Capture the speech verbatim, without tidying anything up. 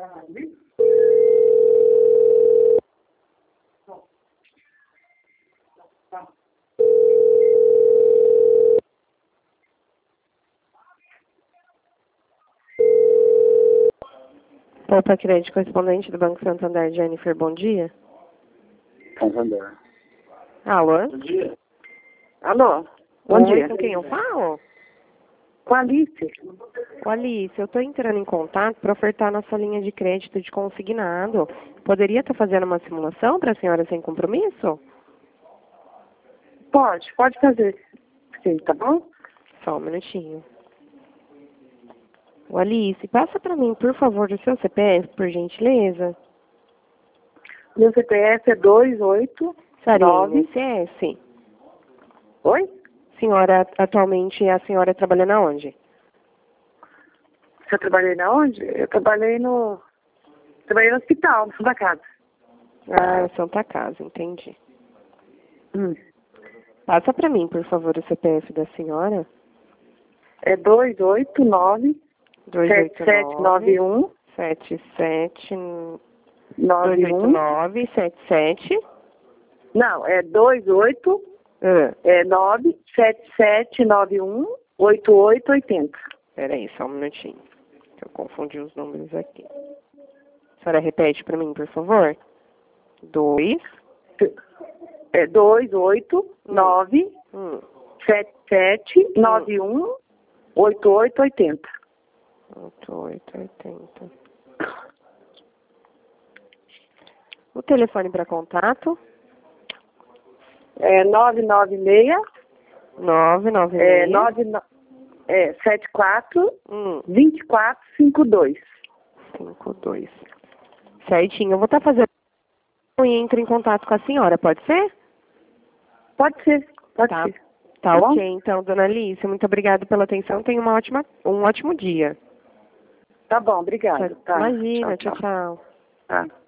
Opa, crédito correspondente do Banco Santander, Jennifer, bom dia. Santander. Alô? Bom dia. Alô? Bom Oi, dia. com quem eu falo? Com a Alice. Ô, Alice, eu estou entrando em contato para ofertar nossa linha de crédito de consignado. Poderia estar fazendo uma simulação para a senhora sem compromisso? Pode, pode fazer. Sim, tá bom? Só um minutinho. Ô, Alice, passa para mim, por favor, o seu C P F, por gentileza. Meu C P F é dois oito nove... Sarine, I N S S. Oi? Senhora, atualmente a senhora trabalhando aonde? Você trabalhei na onde? Eu trabalhei no... Trabalhei no hospital, no Santa Casa. Ah, Santa Casa, entendi. Hum. Passa para mim, por favor, o C P F da senhora. É dois oito nove sete sete nove um sete sete nove um. nove sete sete. Não, é dois oito Ah, é nove sete sete nove um oito oito oito zero. peraí, só um minutinho. Eu confundi os números aqui. A senhora repete para mim, por favor. Dois. É dois oito nove Hum. sete sete nove um oito oito oito zero. oito oito oitenta. O telefone para contato? É nove nove seis nove nove é, seis. nove, é, sete quatro Hum. dois quatro cinco dois. cinco dois. Certinho. Eu vou estar fazendo e entre em contato com a senhora, pode ser? Pode ser, pode Tá. ser. Tá, Tá ok, bom? então, dona Alice, muito obrigada pela atenção. Tenha uma ótima, um ótimo dia. Tá bom, obrigada. Tá. Imagina, Tchau, tchau, tchau. Tá.